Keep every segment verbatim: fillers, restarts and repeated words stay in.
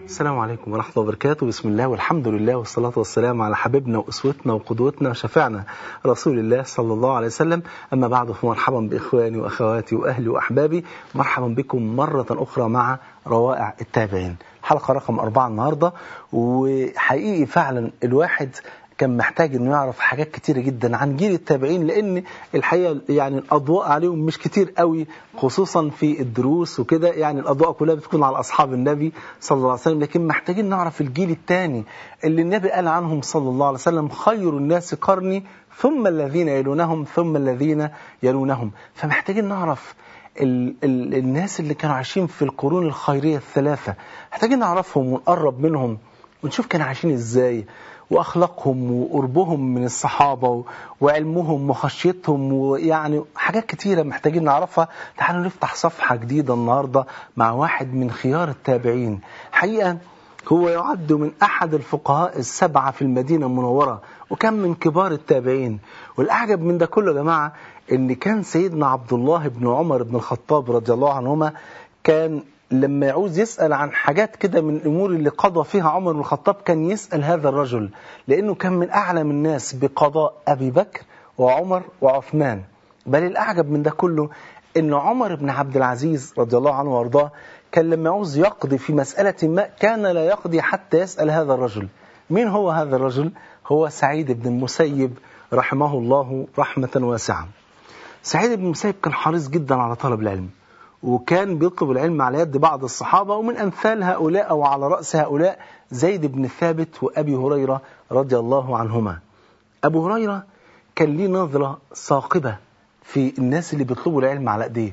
السلام عليكم ورحمة الله وبركاته. بسم الله والحمد لله والصلاة والسلام على حبيبنا وأسوتنا وقدوتنا وشفعنا رسول الله صلى الله عليه وسلم. أما بعد، فمرحبا بإخواني وأخواتي وأهلي وأحبابي، مرحبا بكم مرة أخرى مع روائع التابعين، حلقة رقم أربعة النهاردة. وحقيقي فعلا الواحد كان محتاج انه يعرف حاجات كتيرة جدا عن جيل التابعين، لان الحقيقة يعني الاضواء عليهم مش كتير قوي، خصوصا في الدروس وكده. يعني الاضواء كلها بتكون على اصحاب النبي صلى الله عليه وسلم، لكن محتاجين نعرف الجيل الثاني اللي النبي قال عنهم صلى الله عليه وسلم: خير الناس قرني ثم الذين يلونهم ثم الذين يلونهم. فمحتاجين نعرف ال ال الناس اللي كانوا عايشين في القرون الخيرية الثلاثة، محتاجين نعرفهم ونقرب منهم ونشوف كانوا عايشين ازاي، وأخلاقهم وقربهم من الصحابة وعلمهم وخشيتهم، ويعني حاجات كتيرة محتاجين نعرفها. تعالوا نفتح صفحة جديدة النهاردة مع واحد من خيار التابعين. حقيقة هو يعد من أحد الفقهاء السبعة في المدينة المنورة، وكان من كبار التابعين. والأعجب من ده كله يا جماعة إن كان سيدنا عبد الله بن عمر بن الخطاب رضي الله عنهما كان لما يعوز يسأل عن حاجات كده من الأمور اللي قضى فيها عمر بن الخطاب كان يسأل هذا الرجل، لأنه كان من أعلم الناس بقضاء أبي بكر وعمر وعثمان. بل الأعجب من ده كله إن عمر بن عبد العزيز رضي الله عنه وارضاه كان لما يعوز يقضي في مسألة ما كان لا يقضي حتى يسأل هذا الرجل. مين هو هذا الرجل؟ هو سعيد بن المسيب رحمه الله رحمة واسعة. سعيد بن المسيب كان حريص جدا على طلب العلم، وكان بيطلب العلم على يد بعض الصحابة، ومن أمثال هؤلاء أو على رأس هؤلاء زيد بن ثابت وأبي هريرة رضي الله عنهما. أبو هريرة كان ليه نظرة ثاقبة في الناس اللي بيطلبوا العلم على أيديه،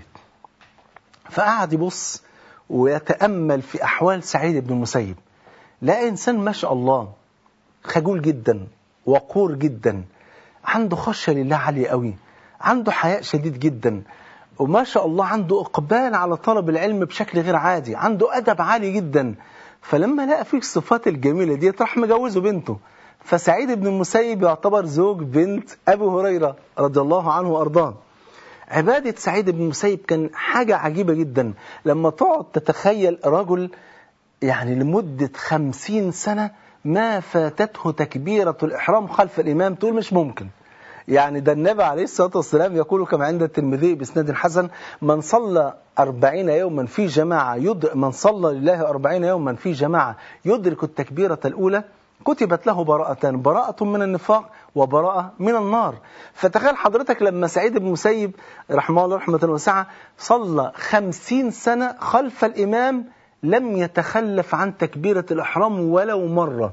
فقعد يبص ويتأمل في أحوال سعيد بن المسيب. لا إنسان ما شاء الله خجول جدا، وقور جدا، عنده خشية لله عالية قوي، عنده حياء شديد جدا، وما شاء الله عنده إقبال على طلب العلم بشكل غير عادي، عنده أدب عالي جدا. فلما لقى فيه الصفات الجميلة دي راح مجوزه بنته. فسعيد بن المسيب يعتبر زوج بنت أبي هريرة رضي الله عنه وأرضاه. عبادة سعيد بن المسيب كان حاجة عجيبة جدا. لما تقعد تتخيل رجل يعني لمدة خمسين سنة ما فاتته تكبيرة الإحرام خلف الإمام، تقول مش ممكن. يعني ده النبي عليه الصلاة والسلام يقول كما عند الترمذي بإسناد حسن: من صلى أربعين يوما في جماعة يدرك من صلى لله أربعين يوما في جماعة يدرك التكبيرة الأولى كتبت له براءتان: براءة من النفاق وبراءة من النار. فتخيل حضرتك لما سعيد بن المسيب رحمه الله رحمة واسعة صلى خمسين سنة خلف الإمام لم يتخلف عن تكبيرة الإحرام ولو مرة.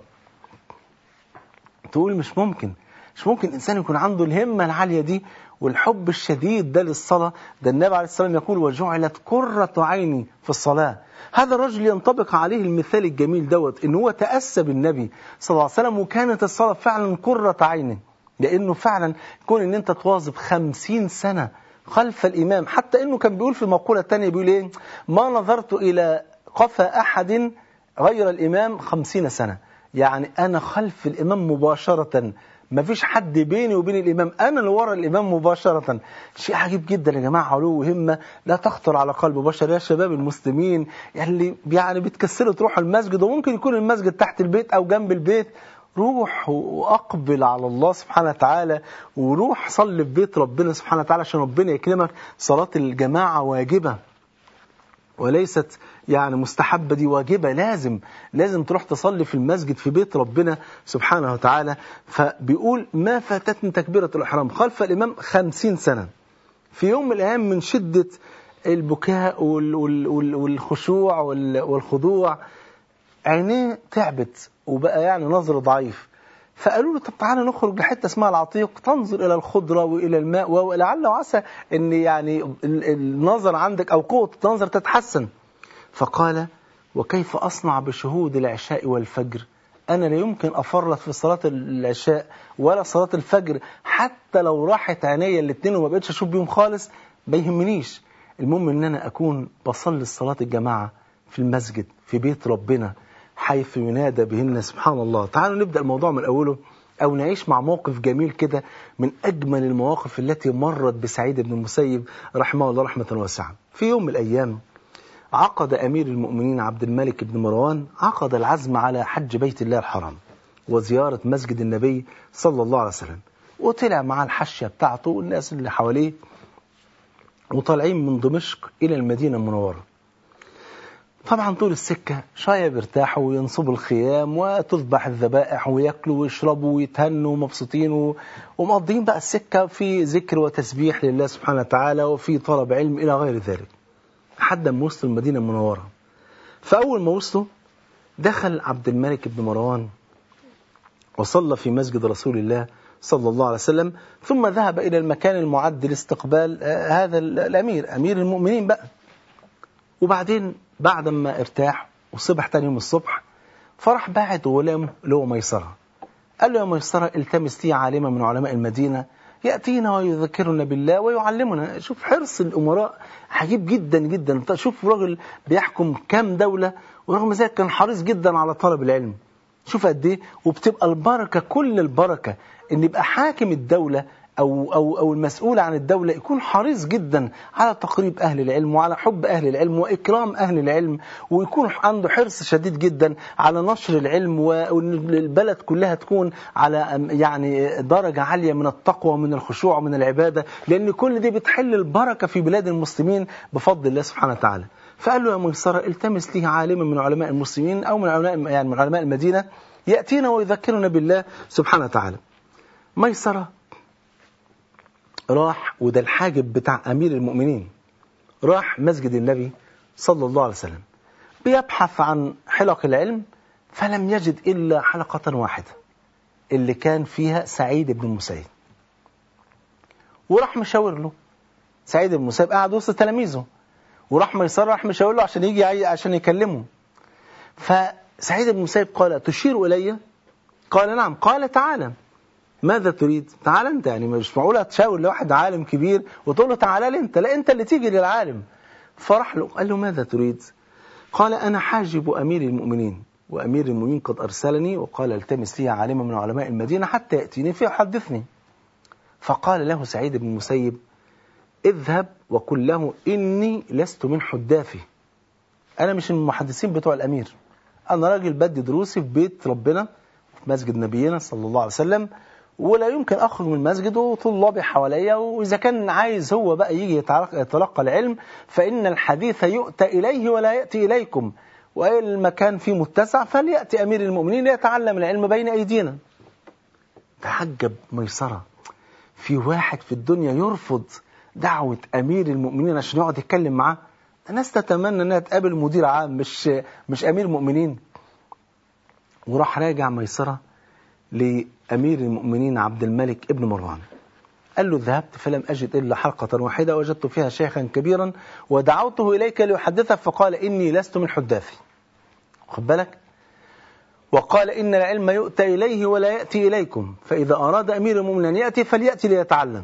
تقول مش ممكن، مش ممكن إنسان يكون عنده الهمة العالية دي والحب الشديد ده للصلاة. ده النبي عليه الصلاة والسلام يقول: وجعلت قرة عيني في الصلاة. هذا الرجل ينطبق عليه المثال الجميل دوت، إن هو تأسى بالنبي صلى الله عليه وسلم، وكانت الصلاة فعلا قرة عينه، لأنه فعلا كون إن أنت تواظب خمسين سنة خلف الإمام. حتى إنه كان بيقول في مقولة تانية بيقول إيه: ما نظرت إلى قفا أحد غير الإمام خمسين سنة. يعني أنا خلف الإمام مباشرة، ما فيش حد بيني وبين الإمام، أنا اللي ورا الإمام مباشرة. شيء عجيب جدا يا جماعة، علو همة لا تخطر على قلب بشر. يا شباب المسلمين اللي يعني بتكسلوا تروحوا المسجد، وممكن يكون المسجد تحت البيت أو جنب البيت، روح وأقبل على الله سبحانه وتعالى، وروح صلي في بيت ربنا سبحانه وتعالى عشان ربنا يكرمك. صلاة الجماعة واجبة وليست يعني مستحبة، دي واجبة، لازم لازم تروح تصلي في المسجد في بيت ربنا سبحانه وتعالى. فبيقول: ما فاتتني تكبيرة الإحرام خلف الإمام خمسين سنة. في يوم من الأيام من شدة البكاء والخشوع والخضوع عينيه تعبت وبقى يعني نظر ضعيف. فقالوا له: طب تعالى نخرج لحتة اسمها العتيق تنظر إلى الخضرة وإلى الماء، ولعل وعسى أن يعني النظر عندك أو قوة النظر تتحسن. فقال: وكيف أصنع بشهود العشاء والفجر؟ أنا لا يمكن أفرط في صلاة العشاء ولا صلاة الفجر، حتى لو راحت عيني الاثنين وما بقتش أشوف بيهم خالص ما يهمنيش، المهم أن أنا أكون بصلي الصلاة الجماعة في المسجد في بيت ربنا حيث ينادى بهن. سبحان الله. تعالوا نبدأ الموضوع من أوله، أو نعيش مع موقف جميل كده من أجمل المواقف التي مرت بسعيد بن المسيب رحمه الله رحمة واسعة. في يوم من الأيام عقد أمير المؤمنين عبد الملك بن مروان عقد العزم على حج بيت الله الحرام وزيارة مسجد النبي صلى الله عليه وسلم، وطلع مع الحشية بتاعته والناس اللي حواليه وطالعين من دمشق إلى المدينة المنورة. طبعا طول السكة شوية بيرتاحوا وينصبوا الخيام وتذبح الذبائح ويأكلوا ويشربوا ويتهنوا ومبسوطين ومقضين بقى السكة في ذكر وتسبيح لله سبحانه وتعالى وفي طلب علم إلى غير ذلك، لحد ما وصلوا المدينة المنورة. فأول ما وصلوا دخل عبد الملك بن مروان وصلى في مسجد رسول الله صلى الله عليه وسلم، ثم ذهب إلى المكان المعد لاستقبال هذا الأمير أمير المؤمنين بقى. وبعدين بعد ما ارتاح وصبح تاني يوم الصبح فرح باعت غلامه اللي هو ميسرة، قال له يا ميسرة التمس لي عالما من علماء المدينة يأتينا ويذكرنا بالله ويعلمنا. شوف حرص الأمراء عجيب جدا جدا. شوف راجل بيحكم كام دولة ورغم ذلك كان حريص جدا على طلب العلم. شوف قد ايه. وبتبقى البركة كل البركة ان يبقى حاكم الدولة أو, أو, أو المسؤول عن الدولة يكون حريص جدا على تقريب أهل العلم وعلى حب أهل العلم وإكرام أهل العلم، ويكون عنده حرص شديد جدا على نشر العلم، وأن البلد كلها تكون على يعني درجة عالية من التقوى ومن الخشوع ومن العبادة، لأن كل دي بتحل البركة في بلاد المسلمين بفضل الله سبحانه وتعالى. فقال له يا ميسرة التمس لي عالما من علماء المسلمين أو من علماء يعني من علماء المدينة يأتينا ويذكرنا بالله سبحانه وتعالى. ميسرة راح، وده الحاجب بتاع أمير المؤمنين، راح مسجد النبي صلى الله عليه وسلم بيبحث عن حلق العلم، فلم يجد إلا حلقة واحدة اللي كان فيها سعيد بن المسيب. وراح مشاور له سعيد بن المسيب قاعد وسط تلاميذه، وراح ميسر راح مشاور له عشان يجي عشان يكلمه. فسعيد بن المسيب قال تشير إلي؟ قال نعم. قال تعالى. ماذا تريد؟ تعال انت، يعني مش معقوله تشاور لواحد عالم كبير وتقول له تعالى لي انت، لا انت اللي تيجي للعالم. فرح له قال له ماذا تريد؟ قال انا حاجب امير المؤمنين، وامير المؤمنين قد ارسلني وقال التمس لي عالما من علماء المدينه حتى ياتيني فيحدثني. فقال له سعيد بن المسيب اذهب وقل له اني لست من حداثي، انا مش من المحدثين بتوع الامير، انا راجل بدي دروسي في بيت ربنا في مسجد نبينا صلى الله عليه وسلم، ولا يمكن أخرج من المسجد وطلابي حواليا، وإذا كان عايز هو بقى يجي يتلقى العلم فإن الحديث يؤتى إليه ولا يأتي إليكم، والمكان فيه متسع فليأتي أمير المؤمنين ليتعلم العلم بين أيدينا. تعجب ميسرة، في واحد في الدنيا يرفض دعوة أمير المؤمنين عشان يقعد يتكلم معاه؟ الناس تتمنى أنها تقابل مدير عام مش مش أمير مؤمنين. وراح راجع ميسرة لأمير المؤمنين عبد الملك ابن مروان، قال له ذهبت فلم أجد إلا حلقة واحدة وجدت فيها شيخا كبيرا ودعوته إليك ليحدثك فقال إني لست من حداثي. خد بالك. وقال إن العلم يؤتى إليه ولا يأتي إليكم، فإذا أراد أمير المؤمنين أن يأتي فليأتي ليتعلم.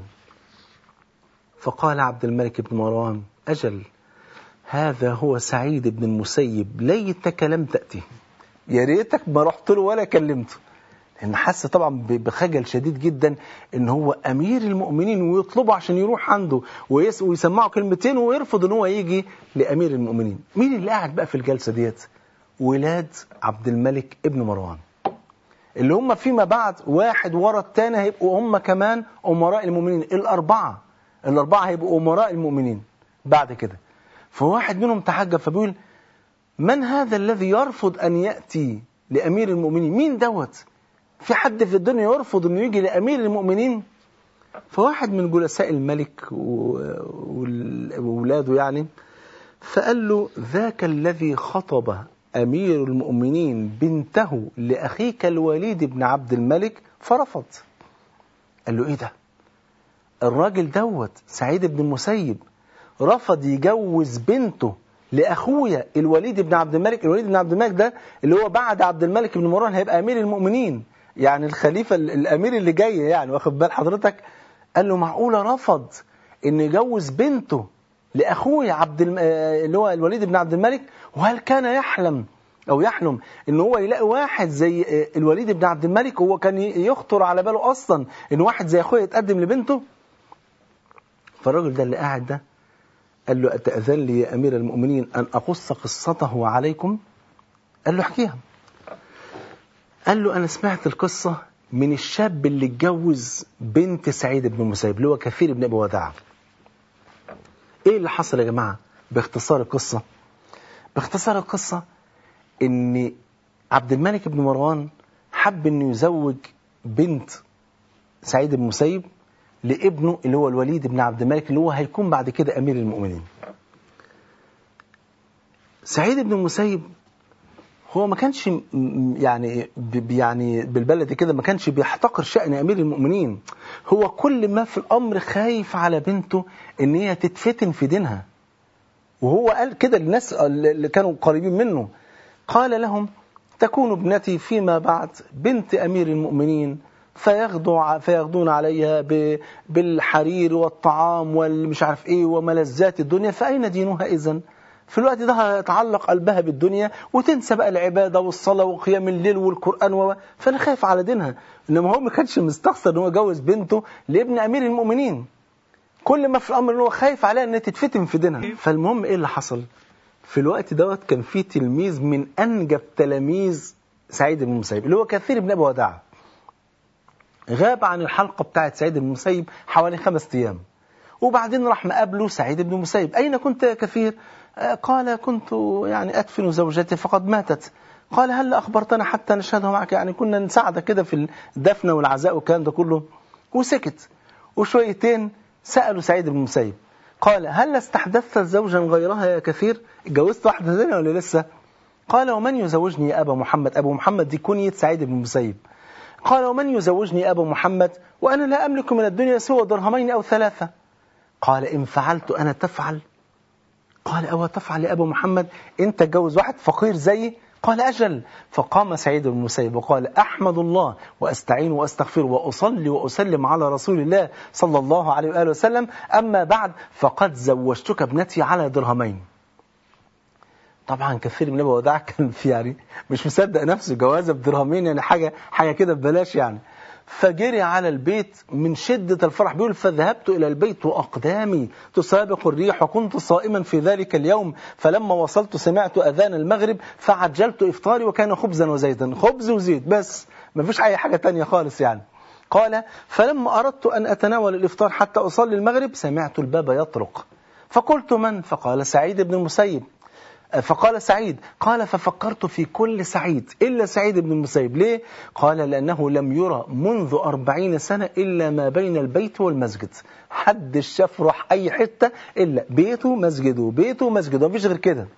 فقال عبد الملك بن مروان أجل هذا هو سعيد بن المسيب، ليتك لم تأتي، يا ريتك ما رحت له ولا كلمته، لأن حس طبعا بخجل شديد جدا إن هو أمير المؤمنين ويطلبه عشان يروح عنده ويسمعه كلمتين ويرفض إن هو يجي لأمير المؤمنين. مين اللي قاعد بقى في الجلسة ديت؟ ولاد عبد الملك ابن مروان، اللي هم فيما بعد واحد ورا الثاني هيبقوا هم كمان أمراء المؤمنين، الأربعة الأربعة هيبقوا أمراء المؤمنين بعد كده. فواحد منهم تحجب فبيقول من هذا الذي يرفض أن يأتي لأمير المؤمنين؟ مين دوت؟ في حد في الدنيا يرفض أنه يجي لأمير المؤمنين؟ فواحد من جلساء الملك وولاده يعني فقال له ذاك الذي خطب أمير المؤمنين بنته لأخيك الوليد بن عبد الملك فرفض. قال له إيه ده؟ الراجل دوت سعيد بن المسيب رفض يجوز بنته لأخويا الوليد بن عبد الملك. الوليد بن عبد الملك ده اللي هو بعد عبد الملك بن مروان هيبقى أمير المؤمنين، يعني الخليفة الأمير اللي جاي، يعني واخد بال حضرتك. قال له معقولة رفض إن يجوز بنته لأخويا عبد الم... اللي هو الوليد بن عبد الملك؟ وهل كان يحلم أو يحلم إن هو يلاقي واحد زي الوليد بن عبد الملك؟ هو كان يخطر على باله أصلا إن واحد زي أخويا يتقدم لبنته؟ فالراجل ده اللي قاعد ده قال له أتأذن لي يا أمير المؤمنين أن أقص قصته عليكم؟ قال له احكيها. قال له أنا سمعت القصة من الشاب اللي اتجوز بنت سعيد بن المسيب اللي هو كثير بن أبي وداع. إيه اللي حصل يا جماعة؟ باختصار القصة باختصار القصة إن عبد الملك بن مروان حب إنه يزوج بنت سعيد بن المسيب لابنه اللي هو الوليد بن عبد الملك اللي هو هيكون بعد كده أمير المؤمنين. سعيد بن المسيب هو ما كانش يعني يعني بالبلد كده ما كانش بيحتقر شأن أمير المؤمنين. هو كل ما في الأمر خايف على بنته إن هي تتفتن في دينها. وهو قال كده للناس اللي كانوا قريبين منه، قال لهم تكون ابنتي فيما بعد بنت أمير المؤمنين فيغدو فيغدون عليها بالحرير والطعام والمش عارف ايه وملذات الدنيا، فأين دينها إذن؟ في الوقت ده هيتعلق قلبها بالدنيا وتنسى بقى العبادة والصلاة وقيام الليل والقرآن و... فأنا خايف على دينها. إنما هو ما كانش مستخسر إن هو جوز بنته لابن أمير المؤمنين، كل ما في الأمر إن هو خايف عليها إن تتفتن في دينها. فالمهم إيه اللي حصل؟ في الوقت دوت كان في تلميذ من أنجب تلاميذ سعيد بن المسيب اللي هو كثير بن أبي وداع، غاب عن الحلقة بتاعت سعيد بن المسيب حوالي خمس أيام، وبعدين راح مقابله سعيد بن المسيب. أين كنت يا كثير؟ قال كنت يعني أدفن زوجتي فقد ماتت. قال هل أخبرتنا حتى نشهدها معك؟ يعني كنا نساعدك كده في الدفن والعزاء والكلام ده كله. وسكت. وشويتين سألوا سعيد بن المسيب قال هل استحدثت زوجا غيرها يا كثير؟ اتجوزت واحدة ثانية ولا لسه؟ قال ومن يزوجني يا أبا محمد؟ أبو محمد دي كنية سعيد بن المسيب. قال ومن يزوجني أبا محمد وأنا لا أملك من الدنيا سوى درهمين أو ثلاثة؟ قال إن فعلت أنا تفعل؟ قال أو تفعل يا أبا محمد؟ أنت تجوز واحد فقير زيي؟ قال أجل. فقام سعيد بن المسيب وقال أحمد الله وأستعين وأستغفر وأصلي وأسلم على رسول الله صلى الله عليه وآله وسلم، أما بعد فقد زوجتك ابنتي على درهمين. طبعا كثير من أبي وداع كان في يعني مش مصدق نفسه، جوازه بدرهمين يعني حاجة حاجة كده ببلاش يعني. فجري على البيت من شدة الفرح، بيقول فذهبت إلى البيت وأقدامي تسابق الريح وكنت صائما في ذلك اليوم، فلما وصلت سمعت أذان المغرب فعجلت إفطاري وكان خبزا وزيتا، خبز وزيت بس، ما فيش أي حاجة تانية خالص يعني. قال فلما أردت أن أتناول الإفطار حتى أصلي المغرب سمعت الباب يطرق، فقلت من؟ فقال سعيد بن المسيب. فقال سعيد قال ففكرت في كل سعيد إلا سعيد بن المسيب. ليه؟ قال لأنه لم يرى منذ أربعين سنة إلا ما بين البيت والمسجد، حد الشاف راح أي حتة إلا بيته مسجده بيته مسجده، مفيش غير كده.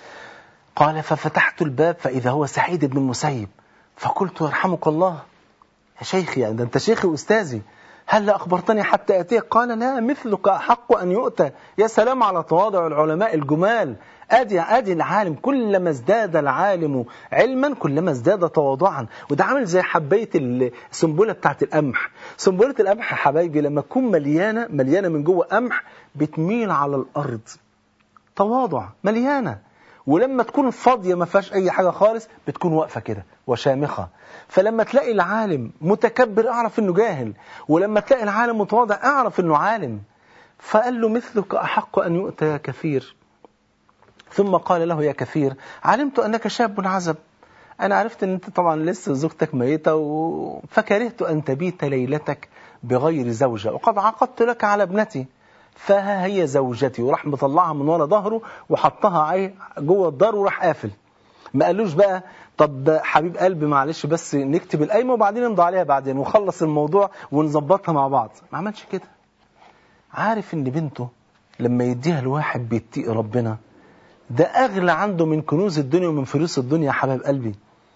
قال ففتحت الباب فإذا هو سعيد بن المسيب، فقلت يرحمك الله يا شيخي، يعني ده أنت شيخي وأستاذي، هل أخبرتني حتى أتيك؟ قال لا مثلك أحق أن يؤتى. يا سلام على تواضع العلماء الجمال. أدي أدي العالم كلما ازداد العالم علما كلما ازداد تواضعا. وده عامل زي حباية السنبلة بتاعت القمح. سنبلة القمح يا حبايبي لما تكون مليانة مليانة من جوه قمح بتميل على الأرض، تواضع مليانة. ولما تكون فاضية ما فيهاش أي حاجة خالص بتكون واقفة كده وشامخة. فلما تلاقي العالم متكبر أعرف أنه جاهل، ولما تلاقي العالم متواضع أعرف أنه عالم. فقال له مثلك أحق أن يؤتى يا كثير. ثم قال له يا كثير علمت أنك شاب عزب، أنا عرفت أن أنت طبعا لسه زوجتك ميتة و... فكرهت أن تبيت ليلتك بغير زوجة وقد عقدت لك على ابنتي، فها هي زوجتي. وراح مطلعها من ورا ظهره وحطها جوه الدار وراح قافل. ما قالوش بقى طب حبيب قلبي معلش بس نكتب القايمة وبعدين نمضي عليها بعدين وخلص الموضوع ونظبطها مع بعض. ما عملش كده. عارف ان بنته لما يديها الواحد بيتقي ربنا ده أغلى عنده من كنوز الدنيا ومن فلوس الدنيا يا حباب قلبي.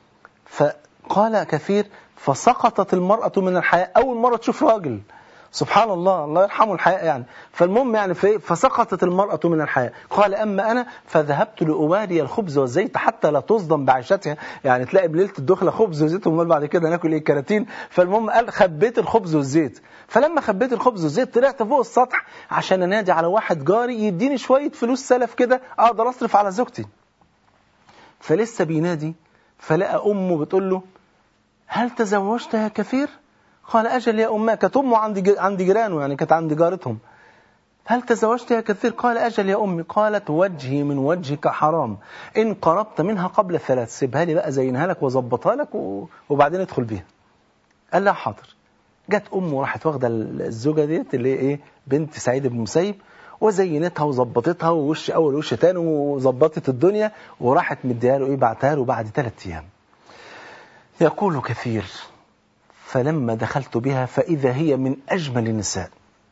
فقال كثير فسقطت المرأة من الحياة، أول مرة تشوف راجل، سبحان الله الله يرحمه الحياة يعني. فالمهم يعني في فسقطت المرأة من الحياة. قال أما أنا فذهبت لأواري الخبز والزيت حتى لا تصدم بعيشتها، يعني تلاقي بليلة الدخلة خبز وزيت ومال بعد كده ناكل إيه كراتين. فالمهم قال خبيت الخبز والزيت. فلما خبيت الخبز والزيت طلعت فوق السطح عشان أنادي على واحد جاري يديني شوية فلوس سلف كده أقدر أصرف على زوجتي. فلسه بينادي فلقى أمه بتقول له هل تزوجت يا كثير؟ قال أجل يا أمه. كانت أمه عند عند جيرانه، يعني كانت عند جارتهم. هل تزوجت يا كثير؟ قال أجل يا أمي. قالت وجهي من وجهك حرام، إن قربت منها قبل ثلاث، سيبها لي بقى زينها لك وظبطها لك وبعدين ادخل بيها. قال لها حاضر. جت أمه وراحت واخدة الزوجة ديت اللي هي إيه بنت سعيد بن المسيب وزينتها وظبطتها ووش أول وش تاني وظبطت الدنيا وراحت مديها له إيه بعتها له بعد ثلاث أيام. يقول كثير فلما دخلت بها فإذا هي من أجمل النساء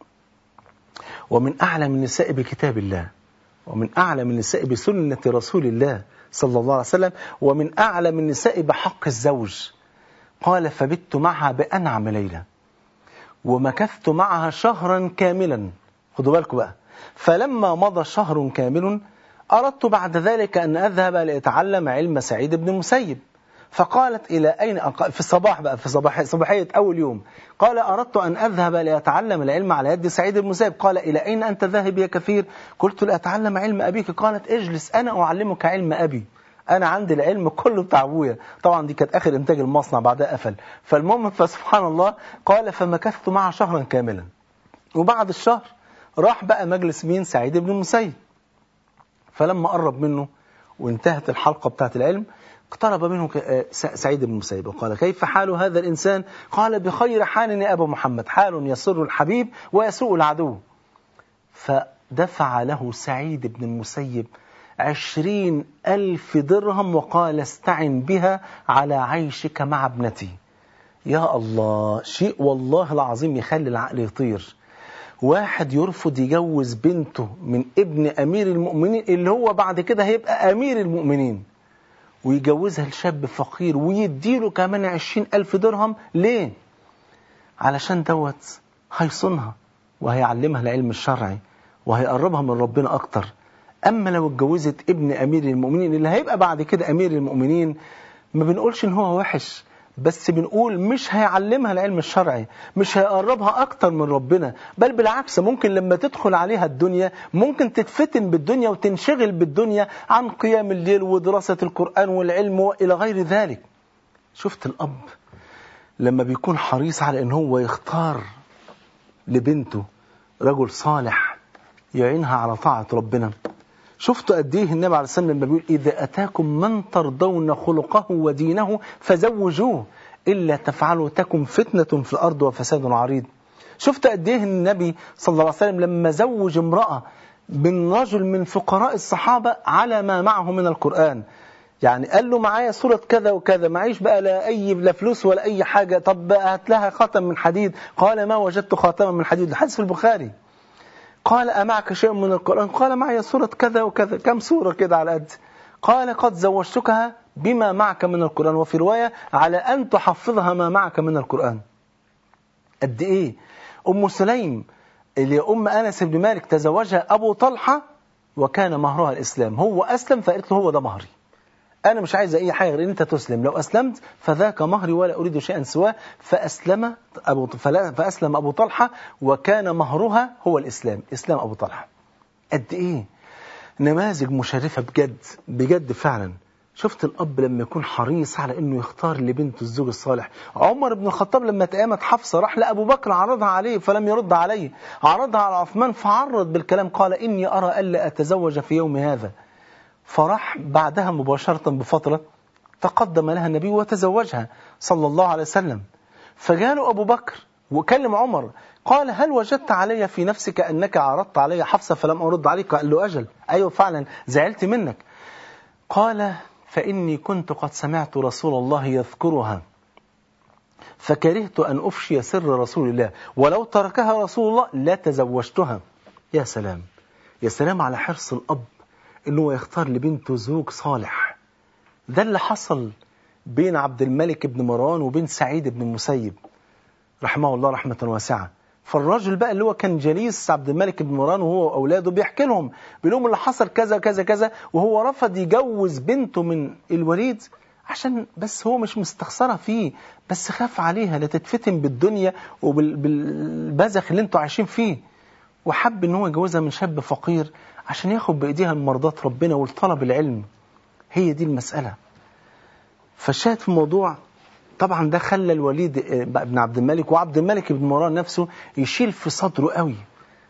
ومن أعلم النساء بكتاب الله ومن أعلم النساء بسنة رسول الله صلى الله عليه وسلم ومن أعلم النساء بحق الزوج. قال فبت معها بأنعم ليلة ومكثت معها شهرا كاملا. خدوا بالكم بقى. فلما مضى شهر كامل أردت بعد ذلك أن أذهب لأتعلم علم سعيد بن المسيب. فقالت إلى أين أق... في الصباح بقى في صباح... صباحية أول يوم. قال أردت أن أذهب لأتعلم العلم على يد سعيد بن المسيب. قال إلى أين أنت ذاهب يا كثير؟ قلت لأتعلم علم أبيك. قالت اجلس أنا أعلمك علم أبي، أنا عندي العلم كله بتاع أبويا. طبعا دي كانت آخر إنتاج المصنع بعدها قفل. فالمهم فسبحان الله قال فمكثت معه شهرا كاملا. وبعد الشهر راح بقى مجلس مين؟ سعيد بن المسيب. فلما قرب منه وانتهت الحلقة بتاعت العلم اقترب منه سعيد بن المسيب وقال كيف حال هذا الإنسان؟ قال بخير حال يا أبا محمد، حال يسر الحبيب ويسوء العدو. فدفع له سعيد بن المسيب عشرين ألف درهم وقال استعن بها على عيشك مع ابنتي. يا الله، شيء والله العظيم يخلي العقل يطير. واحد يرفض يجوز بنته من ابن أمير المؤمنين اللي هو بعد كده هيبقى أمير المؤمنين ويجوزها لشاب فقير ويديله كمان عشرين ألف درهم. ليه؟ علشان دوت هيصونها وهيعلمها العلم الشرعي وهيقربها من ربنا أكتر. أما لو اتجوزت ابن أمير المؤمنين اللي هيبقى بعد كده أمير المؤمنين، ما بنقولش إن هو وحش، بس بنقول مش هيعلمها العلم الشرعي، مش هيقربها أكتر من ربنا، بل بالعكس ممكن لما تدخل عليها الدنيا ممكن تتفتن بالدنيا وتنشغل بالدنيا عن قيام الليل ودراسة القرآن والعلم وإلى غير ذلك. شفت الأب لما بيكون حريص على إن هو يختار لبنته رجل صالح يعينها على طاعة ربنا. شفتوا قد ايه النبي عليه الصلاة والسلام لما بيقول إذا أتاكم من ترضون خلقه ودينه فزوجوه إلا تفعلوا تكن فتنة في الأرض وفساد عريض. شفت قد ايه النبي صلى الله عليه وسلم لما زوج امرأة من رجل من فقراء الصحابة على ما معه من القرآن، يعني قال له معايا سورة كذا وكذا، معيش بقى لا أي لا فلوس ولا أي حاجة، طب هات لها خاتم من حديد. قال ما وجدت خاتما من حديد. الحديث في البخاري. قال أمعك شيء من القرآن؟ قال معي سورة كذا وكذا، كم سورة كده على قد. قال قد زوجتكها بما معك من القرآن، وفي رواية على أن تحفظها ما معك من القرآن. قد إيه أم سليم اللي أم أنس بن مالك تزوجها أبو طلحة وكان مهرها الإسلام، هو أسلم فقالت له هو ده مهري، أنا مش عايز أي حاجة غير أن أنت تسلم، لو أسلمت فذاك مهري ولا أريد شيئا سواه. فأسلم أبو فأسلم أبو طلحة وكان مهرها هو الإسلام، إسلام أبو طلحة. قد إيه نماذج مشرفة بجد بجد فعلا. شفت الأب لما يكون حريص على أنه يختار لبنته الزوج الصالح. عمر بن الخطاب لما تقامت حفصة راح لأبو بكر عرضها عليه فلم يرد عليه، عرضها على عثمان فعرض بالكلام، قال إني أرى ألا أتزوج في يوم هذا. فراح بعدها مباشرة بفترة تقدم لها النبي وتزوجها صلى الله عليه وسلم. فجاله أبو بكر وكلم عمر قال هل وجدت علي في نفسك أنك عرضت علي حفصة فلم أرد عليك؟ قال له أجل، أيوة فعلا زعلت منك. قال فإني كنت قد سمعت رسول الله يذكرها فكرهت أن أفشي سر رسول الله، ولو تركها رسول الله لا تزوجتها. يا سلام يا سلام على حرص الأب إنه يختار لبنته زوج صالح. ده اللي حصل بين عبد الملك بن مروان وبين سعيد بن المسيب رحمه الله رحمة واسعة. فالراجل بقى اللي هو كان جليس عبد الملك بن مروان وهو وأولاده بيحكي لهم بيقول لهم اللي حصل كذا كذا كذا، وهو رفض يجوز بنته من الوليد عشان بس هو مش مستخسرها فيه، بس خاف عليها لا تتفتن بالدنيا وبالبذخ اللي انتوا عايشين فيه، وحب ان هو يجوزها من شاب فقير عشان ياخد بإيديها المرضات ربنا والطلب العلم. هي دي المسألة. فالشاهد في الموضوع طبعا ده خلى الوليد بن عبد الملك وعبد الملك بن مروان نفسه يشيل في صدره قوي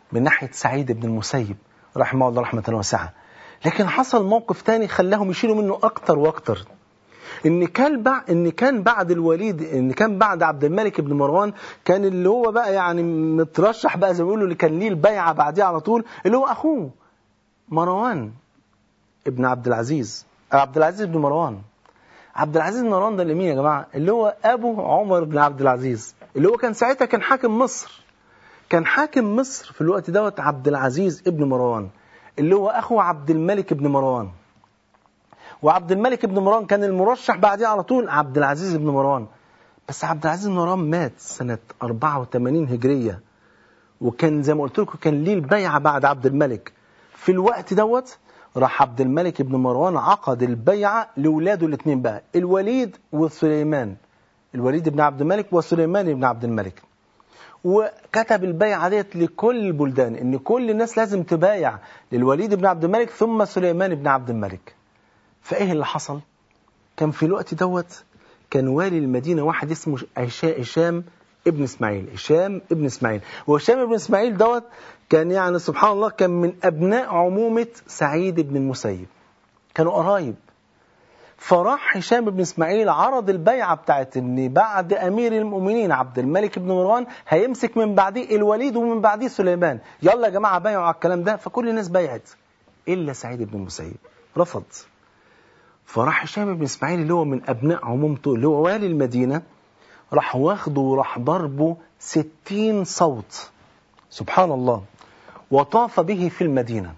من ناحية سعيد بن المسيب رحمه الله رحمة واسعة. لكن حصل موقف تاني خلاهم يشيلوا منه أكتر وأكتر. إن كان بعد إن كان بعد الوليد إن كان بعد عبد الملك بن مروان كان اللي هو بقى يعني مترشح بقى زي ما بيقولوا اللي كان ليه البيعة بعديه على طول اللي هو أخوه مروان ابن عبد العزيز عبد العزيز بن مروان. عبد العزيز بن مروان ده اللي مين يا جماعة؟ اللي هو أبو عمر بن عبد العزيز اللي هو كان ساعتها كان حاكم مصر. كان حاكم مصر في الوقت دوت عبد العزيز ابن مروان اللي هو أخو عبد الملك بن مروان. وعبد الملك بن مروان كان المرشح بعديه على طول عبد العزيز بن مروان. بس عبد العزيز بن مروان مات سنة أربعة وثمانين هجرية وكان زي ما قلت لكم كان ليه البيعة بعد عبد الملك. في الوقت دوت راح عبد الملك بن مروان عقد البيعة لولاده الاثنين بقى الوليد وسليمان الوليد بن عبد الملك وسليمان بن عبد الملك. وكتب البيعة ديت لكل البلدان ان كل الناس لازم تبايع للوليد بن عبد الملك ثم سليمان بن عبد الملك. فايه اللي حصل؟ كان في الوقت دوت كان والي المدينة واحد اسمه هشام ابن اسماعيل هشام ابن اسماعيل وهشام ابن اسماعيل دوت كان يعني سبحان الله كان من ابناء عمومة سعيد بن المسيب كانوا قرايب. فراح هشام بن اسماعيل عرض البيعة بتاعت ان بعد امير المؤمنين عبد الملك بن مروان هيمسك من بعديه الوليد ومن بعديه سليمان. يلا يا جماعة بايعوا على الكلام ده. فكل الناس بايعت الا سعيد بن المسيب رفض. فراح هشام بن اسماعيل اللي هو من ابناء عمومته اللي هو والي المدينة راح واخده وراح ضربه ستين صوت سبحان الله وطاف به في المدينة.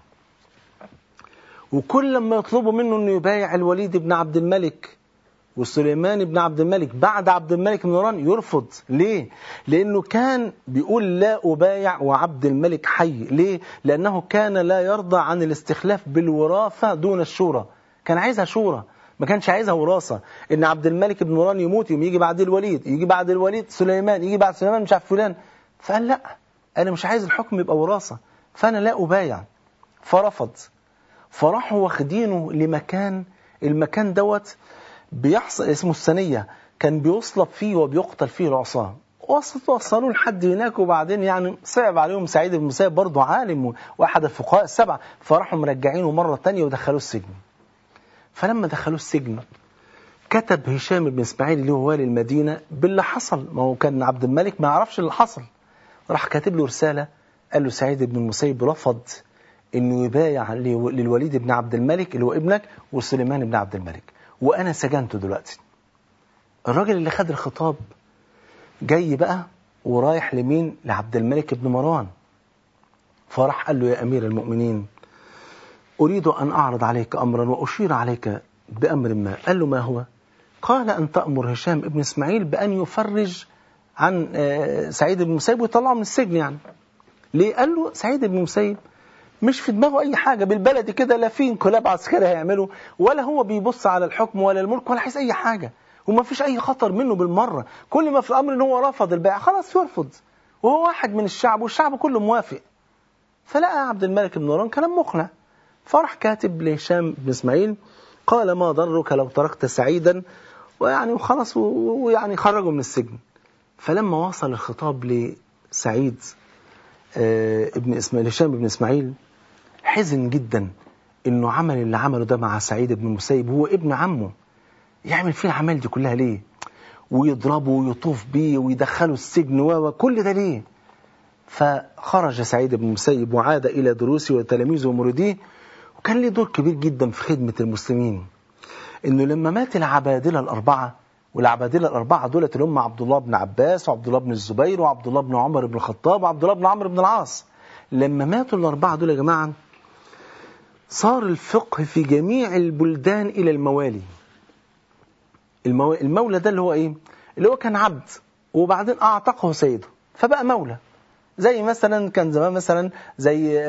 وكل ما يطلبوا منه انه يبايع الوليد بن عبد الملك وسليمان بن عبد الملك بعد عبد الملك بن مروان يرفض. ليه؟ لانه كان بيقول لا أبايع وعبد الملك حي. ليه؟ لانه كان لا يرضى عن الاستخلاف بالوراثة دون الشورى. كان عايزها شورى ما كانش عايزها وراثة ان عبد الملك بن مروان يموت يوم يجي بعد الوليد يجي بعد الوليد سليمان يجي بعد سليمان مش عارف فلان. فقال لا انا مش عايز الحكم يبقى وراثة فانا لا أبايع. فرفض. فراحوا واخدينه لمكان المكان دوت بيحصل اسمه السنية كان بيصلب فيه وبيقتل فيه العصاة. وصلوا لحد هناك وبعدين يعني صعب عليهم سعيد بن المسيب برضه عالم واحد الفقهاء السبعة. فراحوا مرجعينه مرة تانية ودخلوه السجن. فلما دخلوه السجن كتب هشام بن اسماعيل اللي هو والي المدينة باللي حصل. ما هو كان عبد الملك ما يعرفش اللي حصل. راح كاتب له رسالة قال له سعيد بن المسيب رفض انه يبايع للوليد بن عبد الملك اللي هو ابنك وسليمان بن عبد الملك وانا سجنته دلوقتي. الراجل اللي خد الخطاب جاي بقى ورايح لمين؟ لعبد الملك بن مروان. فراح قال له يا امير المؤمنين اريد ان اعرض عليك امرا واشير عليك بامر ما. قال له ما هو؟ قال ان تأمر هشام بن اسماعيل بان يفرج عن سعيد بن المسيب ويطلعه من السجن. يعني ليه؟ قال له سعيد بن المسيب مش في دماغه أي حاجة بالبلد كده لا في انقلاب عسكري هيعمله ولا هو بيبص على الحكم ولا الملك ولا عايز أي حاجة وما فيش أي خطر منه بالمرة. كل ما في الأمر إن هو رفض البيع خلاص يرفض وهو واحد من الشعب والشعب كله موافق. فلقى عبد الملك بن مروان كلام مقنع. فرح كاتب لهشام بن اسماعيل قال ما ضرك لو تركت سعيدا ويعني وخلاص ويعني خرجوا من السجن. فلما وصل الخطاب لسعيد آه ابن اسماعيل هشام بن اسماعيل حزن جدا انه عمل اللي عمله ده مع سعيد بن المسيب هو ابن عمه. يعمل فيه العمل دي كلها ليه؟ ويضربه ويطوف بيه ويدخله السجن وكل ده ليه؟ فخرج سعيد بن المسيب وعاد الى دروسه وتلاميذه ومريديه وكان له دور كبير جدا في خدمة المسلمين. انه لما مات العبادلة الاربعة والعبادلة الاربعة دولت اللي هم عبد الله بن عباس وعبد الله بن الزبير وعبد الله بن عمر بن الخطاب وعبد الله بن عمرو بن العاص لما ماتوا الاربعة دول يا جماعة صار الفقه في جميع البلدان إلى الموالي. المو... المولى ده اللي هو إيه؟ اللي هو كان عبد وبعدين أعتقه سيده فبقى مولى. زي مثلا كان زمان مثلا زي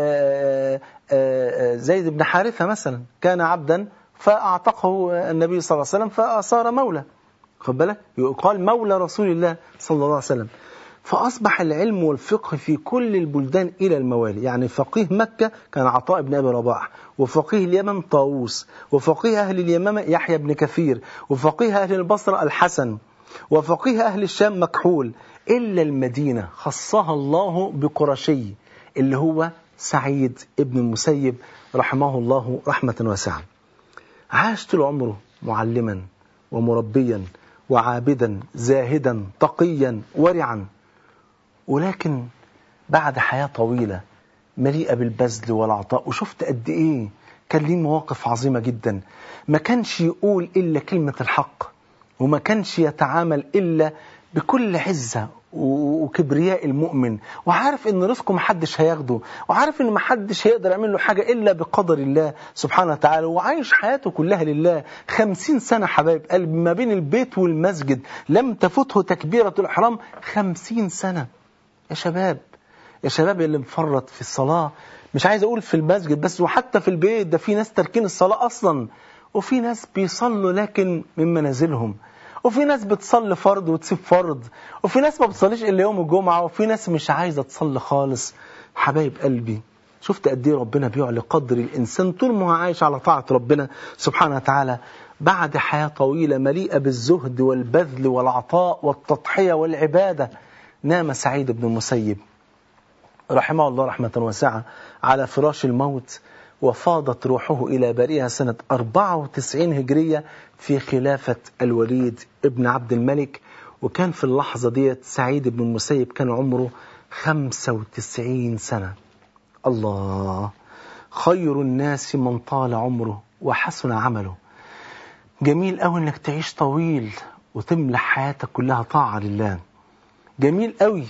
زيد بن حارثة مثلا كان عبدا فأعتقه النبي صلى الله عليه وسلم فصار مولى. خد بالك يقال مولى رسول الله صلى الله عليه وسلم. فأصبح العلم والفقه في كل البلدان إلى الموالي. يعني فقيه مكة كان عطاء بن أبي رباح وفقيه اليمن طاووس وفقيه أهل اليمامة يحيى بن كثير وفقيه أهل البصرة الحسن وفقيه أهل الشام مكحول. إلا المدينة خصها الله بقرشي اللي هو سعيد ابن المسيب رحمه الله رحمة واسعة. عاش طول عمره معلما ومربيا وعابدا زاهدا تقيا ورعا، ولكن بعد حياة طويلة مليئة بالبذل والعطاء، وشفت قد إيه كان ليه مواقف عظيمة جدا. ما كانش يقول إلا كلمة الحق، وما كانش يتعامل إلا بكل عزة وكبرياء المؤمن، وعارف ان رزقه محدش هياخده، وعارف ان محدش هيقدر يعمل له حاجة الا بقدر الله سبحانه وتعالى، وعايش حياته كلها لله. خمسين سنة حبايب قلب ما بين البيت والمسجد لم تفته تكبيرة الإحرام. خمسين سنة يا شباب، يا شباب اللي مفرط في الصلاة، مش عايز اقول في المسجد بس، وحتى في البيت. ده في ناس تركين الصلاة اصلا، وفي ناس بيصلوا لكن من منازلهم، وفي ناس بتصلي فرض وتسيب فرض، وفي ناس ما بتصليش إلا يوم الجمعة، وفي ناس مش عايزة تصلي خالص. حبايب قلبي، شفت قد ايه ربنا بيعلي قدر الإنسان طول ما هو عايش على طاعة ربنا سبحانه وتعالى. بعد حياة طويلة مليئة بالزهد والبذل والعطاء والتضحية والعبادة، نام سعيد بن المسيب رحمه الله رحمة واسعة على فراش الموت، وفاضت روحه إلى بريها سنة أربعة وتسعين هجرية في خلافة الوليد ابن عبد الملك. وكان في اللحظة ديت سعيد بن المسيب كان عمره خمسة وتسعين سنة. الله، خير الناس من طال عمره وحسن عمله. جميل قوي انك تعيش طويل وتملح حياتك كلها طاعة لله. جميل قوي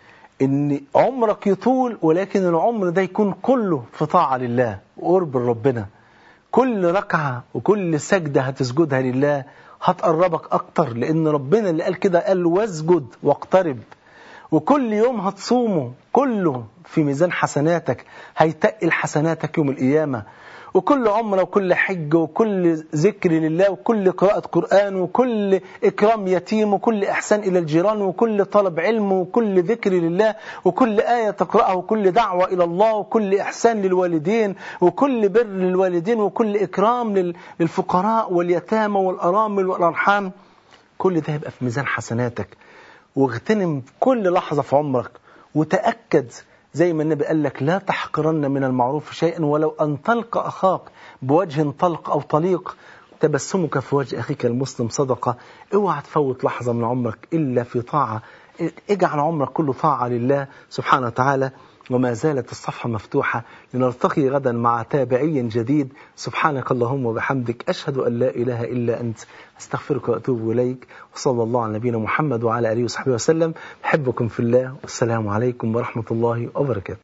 ان عمرك يطول، ولكن العمر ده يكون كله في طاعة لله وقرب ربنا. كل ركعة وكل سجدة هتسجدها لله هتقربك أكتر، لأن ربنا اللي قال كده، قال واسجد واقترب. وكل يوم هتصومه كله في ميزان حسناتك، هيتقل حسناتك يوم القيامة. وكل عمره وكل حج وكل ذكر لله وكل قراءة قرآن وكل إكرام يتيم وكل إحسان إلى الجيران وكل طلب علم وكل ذكر لله وكل آية تقرأها وكل دعوة إلى الله وكل إحسان للوالدين وكل بر للوالدين وكل إكرام للفقراء واليتامى والأرامل والأرحام، كل ده يبقى في ميزان حسناتك. واغتنم كل لحظة في عمرك، وتأكد زي ما النبي قال لك لا تحقرن من المعروف شيئا ولو أن تلقى أخاك بوجه طلق أو طليق، تبسمك في وجه أخيك المسلم صدقة. اوعى تفوت لحظة من عمرك إلا في طاعة، اجعل عمرك كله طاعة لله سبحانه وتعالى. وما زالت الصفحة مفتوحة، لنلتقي غدا مع تابعي جديد. سبحانك اللهم وبحمدك، أشهد أن لا إله إلا أنت، أستغفرك وأتوب إليك. وصلى الله على نبينا محمد وعلى آله وصحبه وسلم. بحبكم في الله، والسلام عليكم ورحمة الله وبركاته.